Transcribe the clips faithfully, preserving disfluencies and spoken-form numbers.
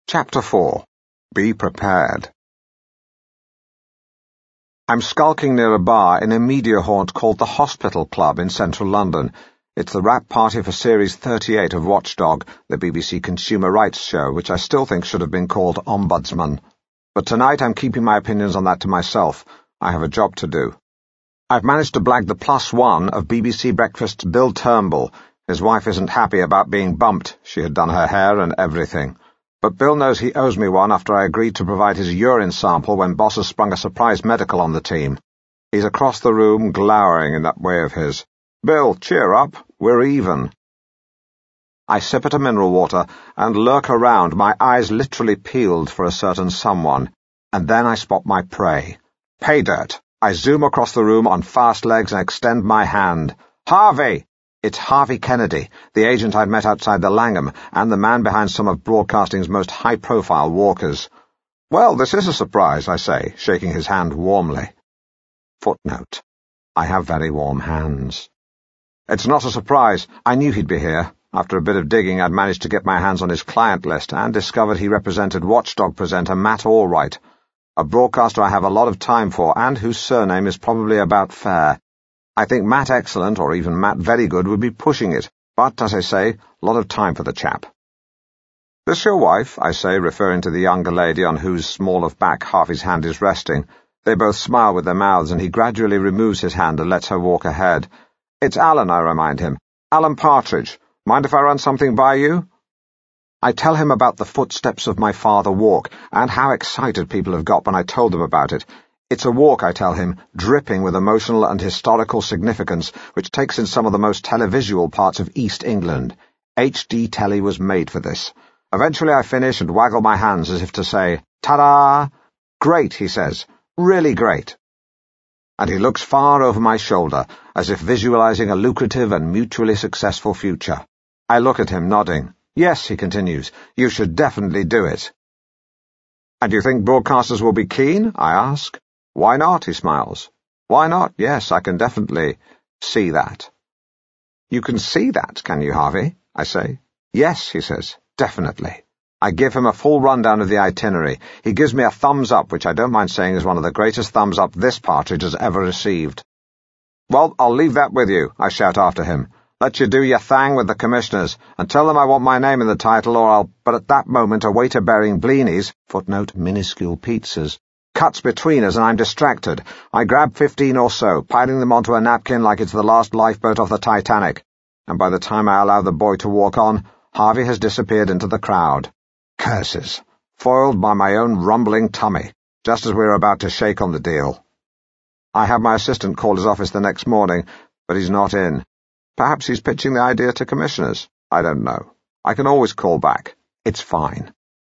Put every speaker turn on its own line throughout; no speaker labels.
Chapter four. Be Prepared. I'm skulking near a bar in a media haunt called the Hospital Club in central London. It's the wrap party for Series thirty-eight of Watchdog, the B B C consumer rights show, which I still think should have been called Ombudsman. But tonight I'm keeping my opinions on that to myself. I have a job to do. I've managed to blag the plus one of B B C Breakfast's Bill Turnbull. His wife isn't happy about being bumped. She had done her hair and everything. But Bill knows he owes me one after I agreed to provide his urine sample when bosses sprung a surprise medical on the team. He's across the room, glowering in that way of his. Bill, cheer up. We're even. I sip at a mineral water and lurk around, my eyes literally peeled for a certain someone. And then I spot my prey. Pay dirt. I zoom across the room on fast legs and extend my hand. Harvey! It's Harvey Kennedy, the agent I'd met outside the Langham, and the man behind some of broadcasting's most high-profile walkers. Well, this is a surprise, I say, shaking his hand warmly. Footnote. I have very warm hands. It's not a surprise. I knew he'd be here. After a bit of digging, I'd managed to get my hands on his client list and discovered he represented Watchdog presenter Matt Allwright, a broadcaster I have a lot of time for and whose surname is probably about fair. I think Matt Excellent, or even Matt Very Good, would be pushing it, but, as I say, a lot of time for the chap. This your wife? I say, referring to the younger lady on whose small of back Harvey's hand is resting. They both smile with their mouths, and he gradually removes his hand and lets her walk ahead. It's Alan, I remind him. Alan Partridge. Mind if I run something by you? I tell him about the footsteps of my father walk, and how excited people have got when I told them about it. It's a walk, I tell him, dripping with emotional and historical significance, which takes in some of the most televisual parts of East England. H D Telly was made for this. Eventually I finish and waggle my hands as if to say, ta-da! Great, he says. Really great. And he looks far over my shoulder, as if visualizing a lucrative and mutually successful future. I look at him, nodding. Yes, he continues, you should definitely do it. And you think broadcasters will be keen? I ask. Why not? He smiles. Why not? Yes, I can definitely see that. You can see that, can you, Harvey? I say. Yes, he says. Definitely. I give him a full rundown of the itinerary. He gives me a thumbs up, which I don't mind saying is one of the greatest thumbs up this partridge has ever received. Well, I'll leave that with you, I shout after him. Let you do your thing with the commissioners, and tell them I want my name in the title, or I'll... But at that moment a waiter bearing blinis, footnote minuscule pizzas, cuts between us and I'm distracted. I grab fifteen or so, piling them onto a napkin like it's the last lifeboat off the Titanic, and by the time I allow the boy to walk on, Harvey has disappeared into the crowd. Curses, foiled by my own rumbling tummy, just as we were about to shake on the deal. I have my assistant call his office the next morning, but he's not in. Perhaps he's pitching the idea to commissioners. I don't know. I can always call back. It's fine.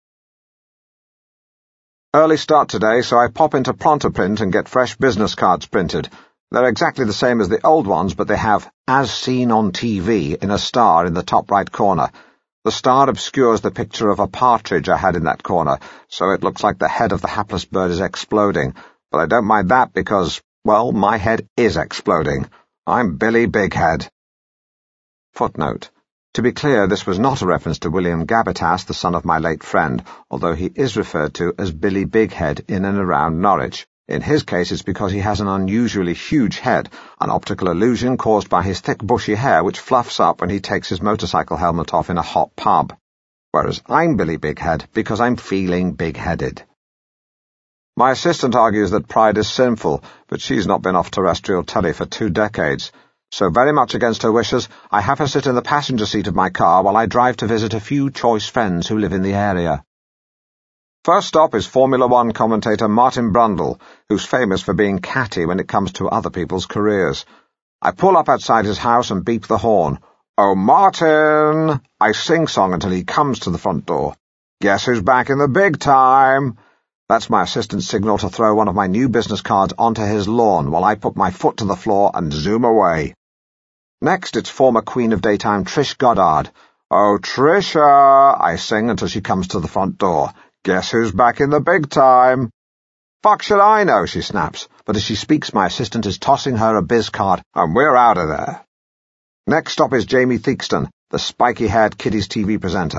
Early start today, so I pop into Prontoprint and get fresh business cards printed. They're exactly the same as the old ones, but they have As Seen on T V in a star in the top right corner. The star obscures the picture of a partridge I had in that corner, so it looks like the head of the hapless bird is exploding. But I don't mind that because, well, my head is exploding. I'm Billy Bighead. Footnote. To be clear, this was not a reference to William Gabbitas, the son of my late friend, although he is referred to as Billy Bighead in and around Norwich. In his case, it's because he has an unusually huge head, an optical illusion caused by his thick bushy hair which fluffs up when he takes his motorcycle helmet off in a hot pub. Whereas I'm Billy Bighead because I'm feeling big-headed. My assistant argues that pride is sinful, but she's not been off terrestrial telly for two decades. So very much against her wishes, I have her sit in the passenger seat of my car while I drive to visit a few choice friends who live in the area. First stop is Formula One commentator Martin Brundle, who's famous for being catty when it comes to other people's careers. I pull up outside his house and beep the horn. Oh, Martin! I sing-song until he comes to the front door. Guess who's back in the big time? That's my assistant's signal to throw one of my new business cards onto his lawn while I put my foot to the floor and zoom away. Next, it's former Queen of Daytime Trish Goddard. Oh, Trisha! I sing until she comes to the front door. Guess who's back in the big time? Fuck should I know, she snaps, but as she speaks my assistant is tossing her a biz card, and we're out of there. Next stop is Jamie Theakston, the spiky-haired kiddies T V presenter.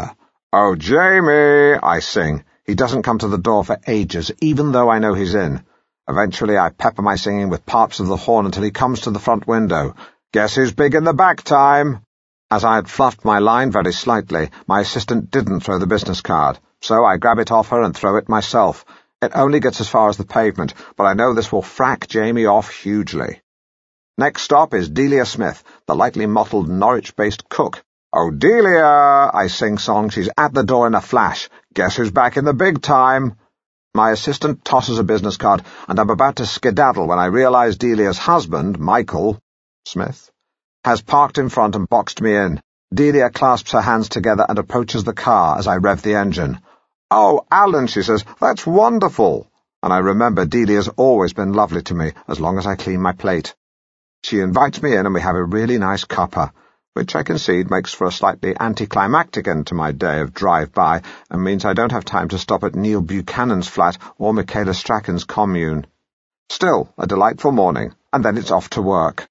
"Oh, Jamie," I sing. He doesn't come to the door for ages, even though I know he's in. Eventually I pepper my singing with parts of the horn until he comes to the front window. "Guess who's big in the back time?" As I had fluffed my line very slightly, my assistant didn't throw the business card, so I grab it off her and throw it myself. It only gets as far as the pavement, but I know this will frack Jamie off hugely. Next stop is Delia Smith, the lightly mottled Norwich-based cook. "Oh, Delia," I sing-song, "she's at the door in a flash. Guess who's back in the big time?" My assistant tosses a business card, and I'm about to skedaddle when I realize Delia's husband, Michael Smith, has parked in front and boxed me in. Delia clasps her hands together and approaches the car as I rev the engine. "Oh, Alan," she says, "that's wonderful." And I remember Delia's always been lovely to me, as long as I clean my plate. She invites me in and we have a really nice cuppa, which I concede makes for a slightly anticlimactic end to my day of drive-by and means I don't have time to stop at Neil Buchanan's flat or Michaela Strachan's commune. Still, a delightful morning, and then it's off to work.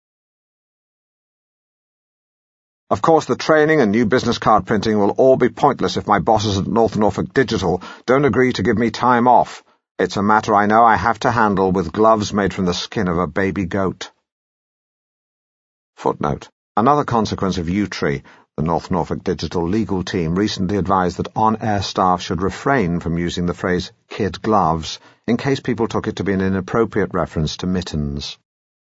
Of course, the training and new business card printing will all be pointless if my bosses at North Norfolk Digital don't agree to give me time off. It's a matter I know I have to handle with gloves made from the skin of a baby goat. Footnote. Another consequence of U T R I, the North Norfolk Digital legal team recently advised that on-air staff should refrain from using the phrase kid gloves in case people took it to be an inappropriate reference to mittens.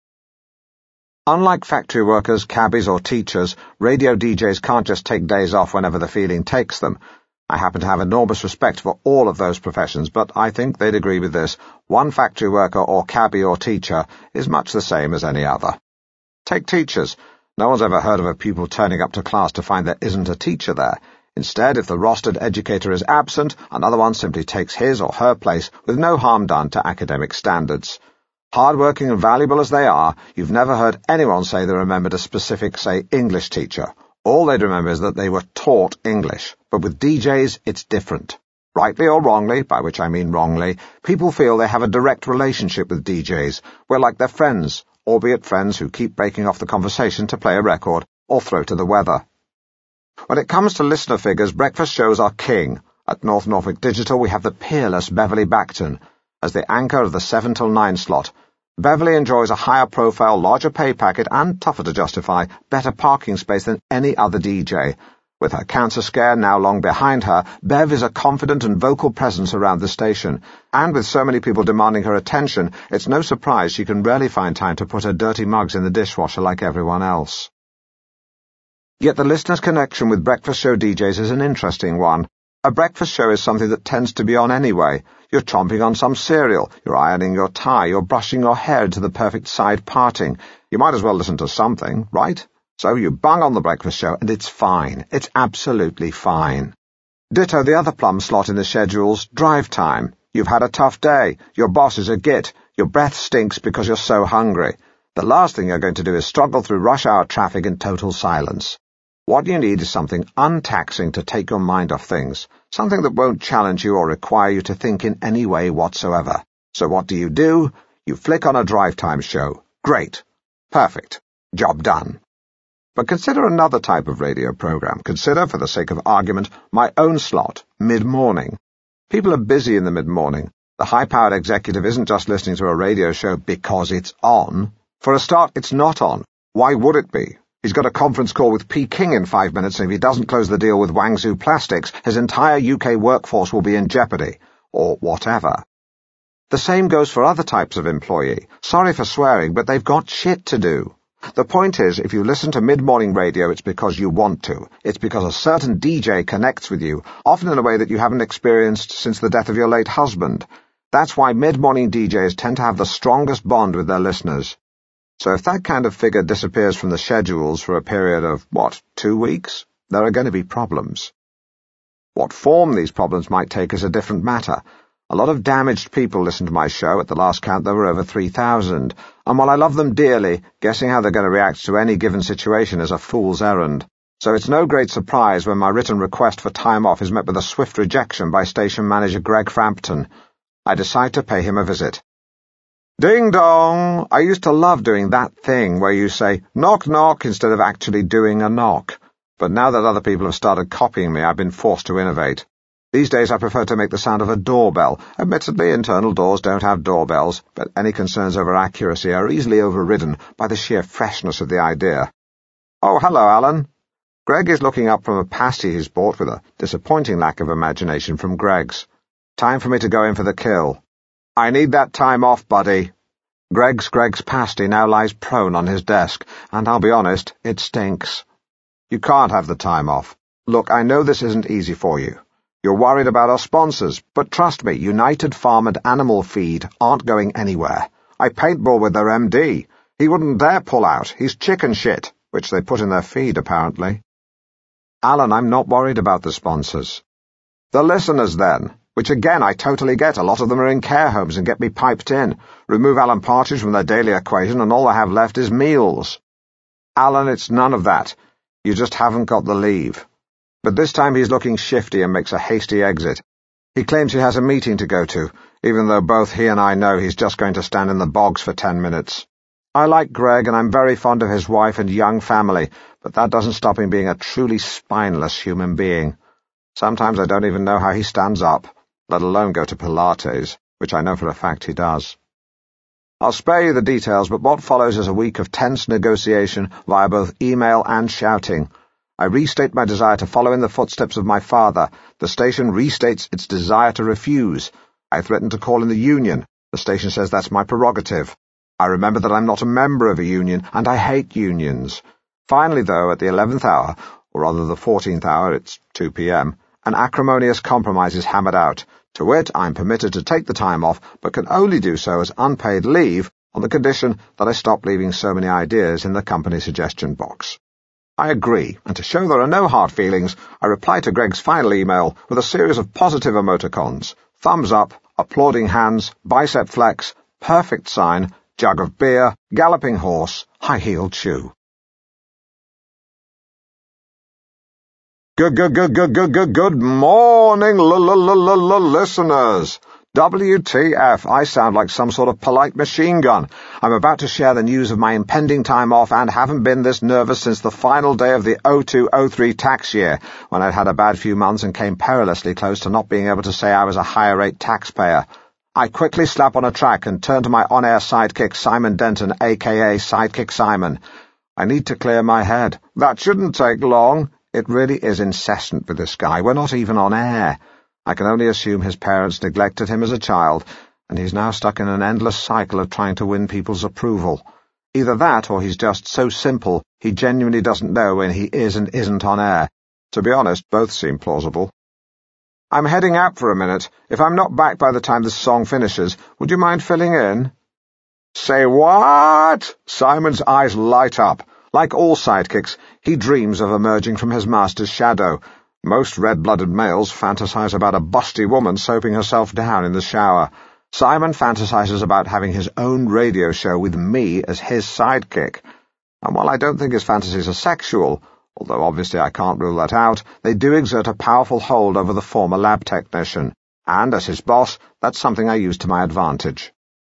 Unlike factory workers, cabbies or teachers, radio D Js can't just take days off whenever the feeling takes them. I happen to have enormous respect for all of those professions, but I think they'd agree with this. One factory worker or cabbie or teacher is much the same as any other. Take teachers. No one's ever heard of a pupil turning up to class to find there isn't a teacher there. Instead, if the rostered educator is absent, another one simply takes his or her place with no harm done to academic standards. Hard-working and valuable as they are, you've never heard anyone say they remembered a specific, say, English teacher. All they'd remember is that they were taught English. But with D Js, it's different. Rightly or wrongly, by which I mean wrongly, people feel they have a direct relationship with D Js. We're like their friends, albeit friends who keep breaking off the conversation to play a record or throw to the weather. When it comes to listener figures, breakfast shows are king. At North Norfolk Digital, we have the peerless Beverly Backton as the anchor of the seven till nine slot. Beverly enjoys a higher profile, larger pay packet, and, tougher to justify, better parking space than any other D J. With her cancer scare now long behind her, Bev is a confident and vocal presence around the station, and with so many people demanding her attention, it's no surprise she can rarely find time to put her dirty mugs in the dishwasher like everyone else. Yet the listener's connection with breakfast show D Js is an interesting one. A breakfast show is something that tends to be on anyway. You're chomping on some cereal, you're ironing your tie, you're brushing your hair to the perfect side parting. You might as well listen to something, right? So you bung on the breakfast show, and it's fine. It's absolutely fine. Ditto the other plum slot in the schedule's drive time. You've had a tough day. Your boss is a git. Your breath stinks because you're so hungry. The last thing you're going to do is struggle through rush hour traffic in total silence. What you need is something untaxing to take your mind off things, something that won't challenge you or require you to think in any way whatsoever. So what do you do? You flick on a drive time show. Great. Perfect. Job done. But consider another type of radio program. Consider, for the sake of argument, my own slot, mid-morning. People are busy in the mid-morning. The high-powered executive isn't just listening to a radio show because it's on. For a start, it's not on. Why would it be? He's got a conference call with P. King in five minutes, and if he doesn't close the deal with Guangzhou Plastics, his entire U K workforce will be in jeopardy. Or whatever. The same goes for other types of employee. Sorry for swearing, but they've got shit to do. The point is, if you listen to mid-morning radio, it's because you want to. It's because a certain D J connects with you, often in a way that you haven't experienced since the death of your late husband. That's why mid-morning D Js tend to have the strongest bond with their listeners. So if that kind of figure disappears from the schedules for a period of, what, two weeks, there are going to be problems. What form these problems might take is a different matter. A lot of damaged people listen to my show. At the last count, there were over three thousand. And while I love them dearly, guessing how they're going to react to any given situation is a fool's errand. So it's no great surprise when my written request for time off is met with a swift rejection by station manager Greg Frampton. I decide to pay him a visit. Ding dong! I used to love doing that thing where you say knock knock instead of actually doing a knock. But now that other people have started copying me, I've been forced to innovate. These days I prefer to make the sound of a doorbell. Admittedly, internal doors don't have doorbells, but any concerns over accuracy are easily overridden by the sheer freshness of the idea. Oh, hello, Alan. Greg is looking up from a pasty he's bought with a disappointing lack of imagination from Greg's. Time for me to go in for the kill. I need that time off, buddy. Greg's Greg's pasty now lies prone on his desk, and I'll be honest, it stinks. You can't have the time off. Look, I know this isn't easy for you. You're worried about our sponsors, but trust me, United Farm and Animal Feed aren't going anywhere. I paintball with their M D. He wouldn't dare pull out. He's chicken shit, which they put in their feed, apparently. Alan, I'm not worried about the sponsors. The listeners, then, which again I totally get. A lot of them are in care homes and get me piped in. Remove Alan Partridge from their daily equation and all I have left is meals. Alan, it's none of that. You just haven't got the leave. But this time he's looking shifty and makes a hasty exit. He claims he has a meeting to go to, even though both he and I know he's just going to stand in the bogs for ten minutes. I like Greg and I'm very fond of his wife and young family, but that doesn't stop him being a truly spineless human being. Sometimes I don't even know how he stands up, let alone go to Pilates, which I know for a fact he does. I'll spare you the details, but what follows is a week of tense negotiation via both email and shouting. I restate my desire to follow in the footsteps of my father. The station restates its desire to refuse. I threaten to call in the union. The station says that's my prerogative. I remember that I'm not a member of a union, and I hate unions. Finally, though, at the eleventh hour, or rather the fourteenth hour, it's two p.m., an acrimonious compromise is hammered out. To wit, I'm permitted to take the time off, but can only do so as unpaid leave on the condition that I stop leaving so many ideas in the company suggestion box. I agree, and to show there are no hard feelings, I reply to Greg's final email with a series of positive emoticons. Thumbs up, applauding hands, bicep flex, perfect sign, jug of beer, galloping horse, high-heeled shoe. Good, good, good, good, good, good, good morning, listeners. W T F, I sound like some sort of polite machine gun. I'm about to share the news of my impending time off and haven't been this nervous since the final day of the oh two oh three tax year, when I'd had a bad few months and came perilously close to not being able to say I was a higher rate taxpayer. I quickly slap on a track and turn to my on-air sidekick Simon Denton, aka Sidekick Simon. I need to clear my head. That shouldn't take long. It really is incessant with this guy. We're not even on air. I can only assume his parents neglected him as a child, and he's now stuck in an endless cycle of trying to win people's approval. Either that, or he's just so simple he genuinely doesn't know when he is and isn't on air. To be honest, both seem plausible. I'm heading out for a minute. If I'm not back by the time this song finishes, would you mind filling in? Say what? Simon's eyes light up. Like all sidekicks, he dreams of emerging from his master's shadow. Most red-blooded males fantasize about a busty woman soaping herself down in the shower. Simon fantasizes about having his own radio show with me as his sidekick. And while I don't think his fantasies are sexual, although obviously I can't rule that out, they do exert a powerful hold over the former lab technician. And as his boss, that's something I use to my advantage.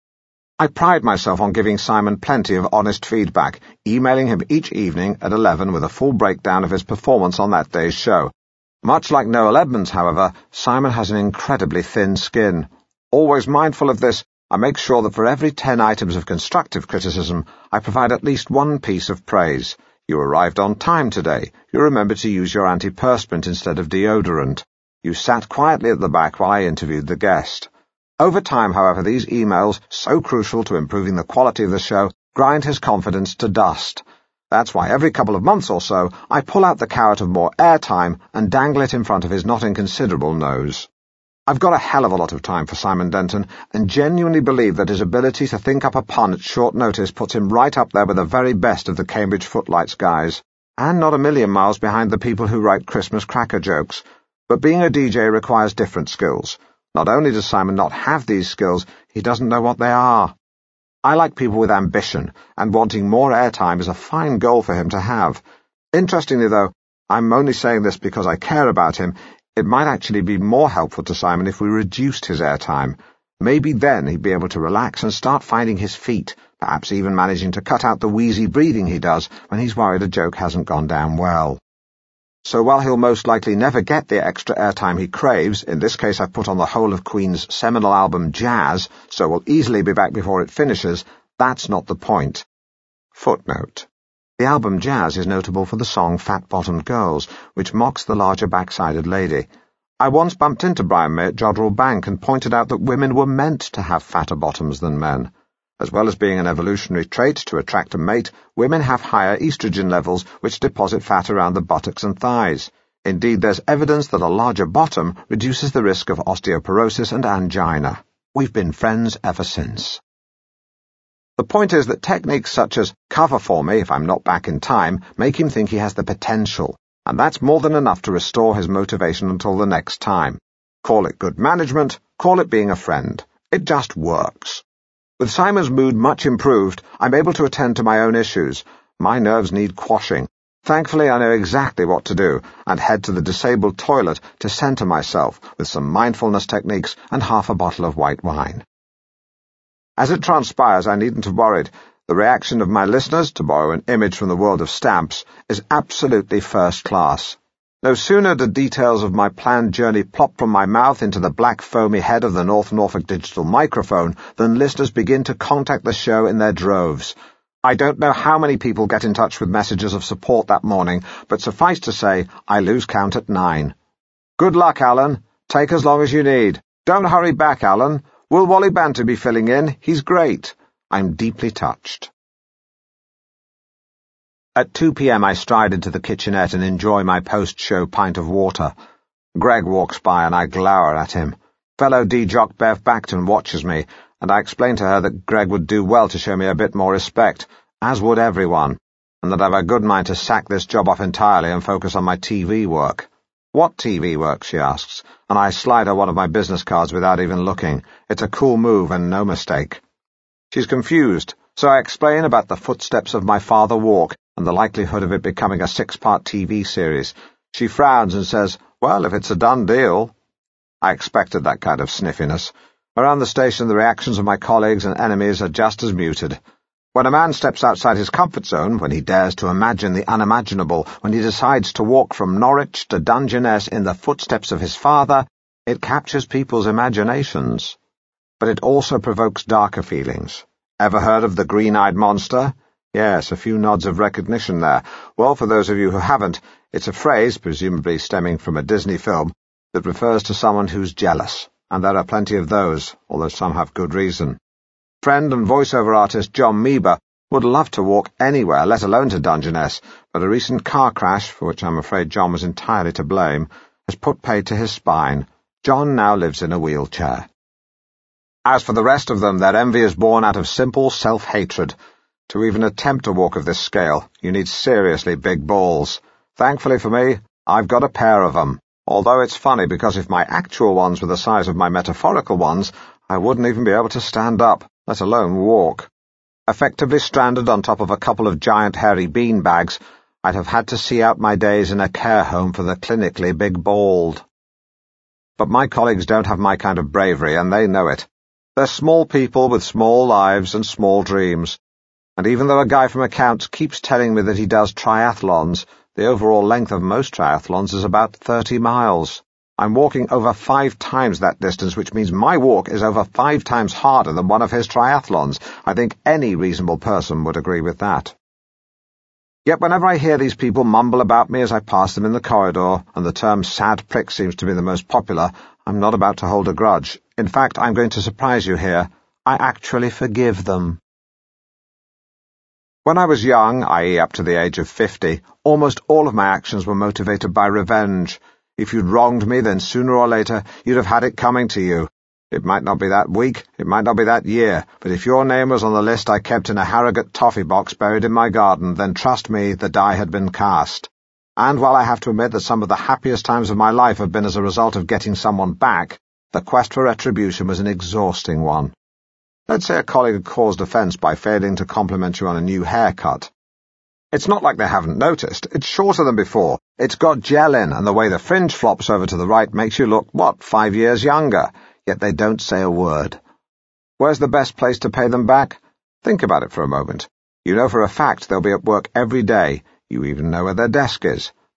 I pride myself on giving Simon plenty of honest feedback, emailing him each evening at eleven with a full breakdown of his performance on that day's show. Much like Noel Edmonds, however, Simon has an incredibly thin skin. Always mindful of this, I make sure that for every ten items of constructive criticism, I provide at least one piece of praise. You arrived on time today. You remembered to use your antiperspirant instead of deodorant. You sat quietly at the back while I interviewed the guest. Over time, however, these emails, so crucial to improving the quality of the show, grind his confidence to dust. That's why every couple of months or so, I pull out the carrot of more airtime and dangle it in front of his not inconsiderable nose. I've got a hell of a lot of time for Simon Denton, and genuinely believe that his ability to think up a pun at short notice puts him right up there with the very best of the Cambridge Footlights guys, and not a million miles behind the people who write Christmas cracker jokes. But being a D J requires different skills. Not only does Simon not have these skills, he doesn't know what they are. I like people with ambition, and wanting more airtime is a fine goal for him to have. Interestingly, though, I'm only saying this because I care about him. It might actually be more helpful to Simon if we reduced his airtime. Maybe then he'd be able to relax and start finding his feet, perhaps even managing to cut out the wheezy breathing he does when he's worried a joke hasn't gone down well. So while he'll most likely never get the extra airtime he craves, in this case I've put on the whole of Queen's seminal album Jazz, so we'll easily be back before it finishes, that's not the point. Footnote. The album Jazz is notable for the song Fat-Bottomed Girls, which mocks the larger back-sided lady. I once bumped into Brian May at Jodrell Bank and pointed out that women were meant to have fatter bottoms than men. As well as being an evolutionary trait to attract a mate, women have higher estrogen levels which deposit fat around the buttocks and thighs. Indeed, there's evidence that a larger bottom reduces the risk of osteoporosis and angina. We've been friends ever since. The point is that techniques such as cover for me if I'm not back in time make him think he has the potential, and that's more than enough to restore his motivation until the next time. Call it good management, call it being a friend. It just works. With Simon's mood much improved, I'm able to attend to my own issues. My nerves need quashing. Thankfully, I know exactly what to do, and head to the disabled toilet to centre myself with some mindfulness techniques and half a bottle of white wine. As it transpires, I needn't have worried. The reaction of my listeners, to borrow an image from the world of stamps, is absolutely first class. No sooner did details of my planned journey plop from my mouth into the black foamy head of the North Norfolk digital microphone than listeners begin to contact the show in their droves. I don't know how many people get in touch with messages of support that morning, but suffice to say, I lose count at nine. Good luck, Alan. Take as long as you need. Don't hurry back, Alan. Will Wally Banter be filling in? He's great. I'm deeply touched. At two p.m. I stride into the kitchenette and enjoy my post-show pint of water. Greg walks by and I glower at him. Fellow D-Jock Bev Backton watches me, and I explain to her that Greg would do well to show me a bit more respect, as would everyone, and that I've a good mind to sack this job off entirely and focus on my T V work. What T V work, she asks, and I slide her one of my business cards without even looking. It's a cool move and no mistake. She's confused, so I explain about the footsteps of my father walk and the likelihood of it becoming a six-part T V series. She frowns and says, well, if it's a done deal. I expected that kind of sniffiness. Around the station, the reactions of my colleagues and enemies are just as muted. When a man steps outside his comfort zone, when he dares to imagine the unimaginable, when he decides to walk from Norwich to Dungeness in the footsteps of his father, it captures people's imaginations. But it also provokes darker feelings. Ever heard of the green-eyed monster? Yes, a few nods of recognition there. Well, for those of you who haven't, it's a phrase, presumably stemming from a Disney film, that refers to someone who's jealous, and there are plenty of those, although some have good reason. Friend and voiceover artist John Meeber would love to walk anywhere, let alone to Dungeness, but a recent car crash, for which I'm afraid John was entirely to blame, has put paid to his spine. John now lives in a wheelchair. As for the rest of them, their envy is born out of simple self-hatred. To even attempt a walk of this scale, you need seriously big balls. Thankfully for me, I've got a pair of them. Although it's funny, because if my actual ones were the size of my metaphorical ones, I wouldn't even be able to stand up, let alone walk. Effectively stranded on top of a couple of giant hairy bean bags, I'd have had to see out my days in a care home for the clinically big-balled. But my colleagues don't have my kind of bravery, and they know it. They're small people with small lives and small dreams. And even though a guy from accounts keeps telling me that he does triathlons, the overall length of most triathlons is about thirty miles. I'm walking over five times that distance, which means my walk is over five times harder than one of his triathlons. I think any reasonable person would agree with that. Yet whenever I hear these people mumble about me as I pass them in the corridor, and the term sad prick seems to be the most popular, I'm not about to hold a grudge. In fact, I'm going to surprise you here. I actually forgive them. When I was young, that is up to the age of fifty, almost all of my actions were motivated by revenge. If you'd wronged me, then sooner or later you'd have had it coming to you. It might not be that week, it might not be that year, but if your name was on the list I kept in a Harrogate toffee box buried in my garden, then trust me, the die had been cast. And while I have to admit that some of the happiest times of my life have been as a result of getting someone back, the quest for retribution was an exhausting one. Let's say a colleague had caused offence by failing to compliment you on a new haircut. It's not like they haven't noticed. It's shorter than before. It's got gel in, and the way the fringe flops over to the right makes you look, what, five years younger? Yet they don't say a word. Where's the best place to pay them back? Think about it for a moment. You know for a fact they'll be at work every day. You even know where their desk is.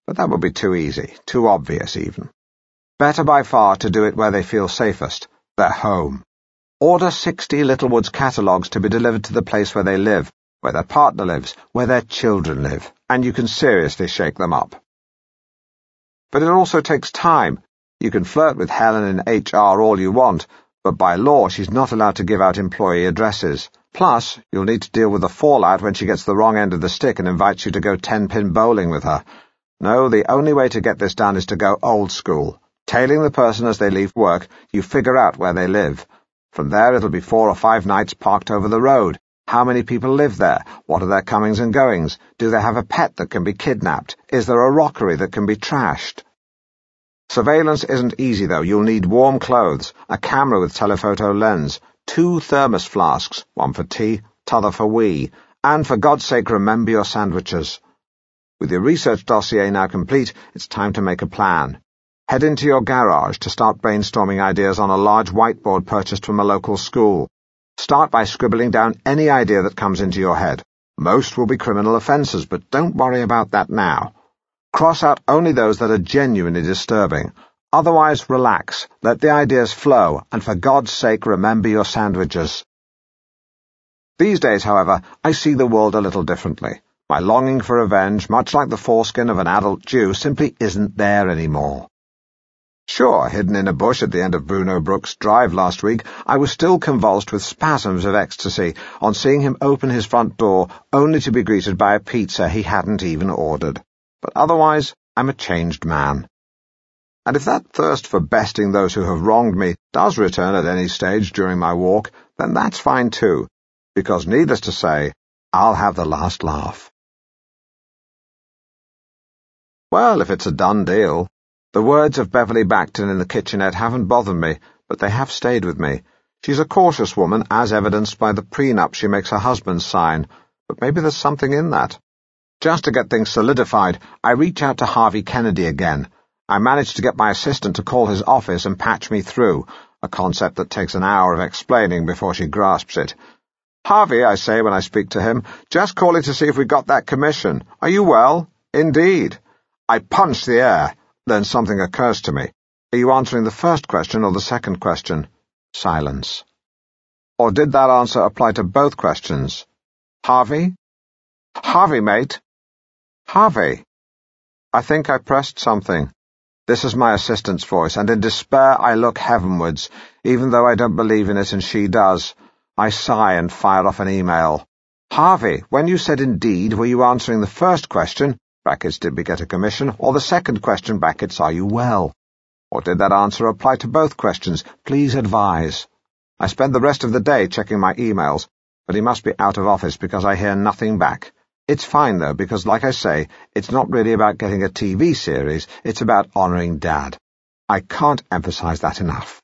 But that would be too easy, too obvious even. Better by far to do it where they feel safest, their home. Order sixty Littlewoods catalogues to be delivered to the place where they live, where their partner lives, where their children live, and you can seriously shake them up. But it also takes time. You can flirt with Helen in H R all you want, but by law she's not allowed to give out employee addresses. Plus, you'll need to deal with the fallout when she gets the wrong end of the stick and invites you to go ten-pin bowling with her. No, the only way to get this done is to go old school. Tailing the person as they leave work, you figure out where they live. From there it'll be four or five nights parked over the road. How many people live there? What are their comings and goings? Do they have a pet that can be kidnapped? Is there a rockery that can be trashed? Surveillance isn't easy, though. You'll need warm clothes, a camera with telephoto lens, two thermos flasks, one for tea, t'other for wee, and for God's sake remember your sandwiches. With your research dossier now complete, it's time to make a plan. Head into your garage to start brainstorming ideas on a large whiteboard purchased from a local school. Start by scribbling down any idea that comes into your head. Most will be criminal offences, but don't worry about that now. Cross out only those that are genuinely disturbing. Otherwise, relax, let the ideas flow, and for God's sake, remember your sandwiches. These days, however, I see the world a little differently. My longing for revenge, much like the foreskin of an adult Jew, simply isn't there anymore. Sure, hidden in a bush at the end of Bruno Brooks' drive last week, I was still convulsed with spasms of ecstasy on seeing him open his front door only to be greeted by a pizza he hadn't even ordered. But otherwise, I'm a changed man. And if that thirst for besting those who have wronged me does return at any stage during my walk, then that's fine too, because needless to say, I'll have the last laugh. Well, if it's a done deal. The words of Beverly Backton in the kitchenette haven't bothered me, but they have stayed with me. She's a cautious woman, as evidenced by the prenup she makes her husband sign, but maybe there's something in that. Just to get things solidified, I reach out to Harvey Kennedy again. I manage to get my assistant to call his office and patch me through, a concept that takes an hour of explaining before she grasps it. Harvey, I say when I speak to him, just calling to see if we got that commission. Are you well? Indeed. I punch the air. Then something occurs to me. Are you answering the first question or the second question? Silence. Or did that answer apply to both questions? Harvey? Harvey, mate. Harvey. I think I pressed something. This is my assistant's voice, and in despair I look heavenwards, even though I don't believe in it and she does. I sigh and fire off an email. Harvey, when you said indeed, were you answering the first question, brackets, did we get a commission, or the second question, brackets, are you well? Or did that answer apply to both questions? Please advise. I spend the rest of the day checking my emails, but he must be out of office because I hear nothing back. It's fine, though, because, like I say, it's not really about getting a T V series, it's about honouring Dad. I can't emphasize that enough.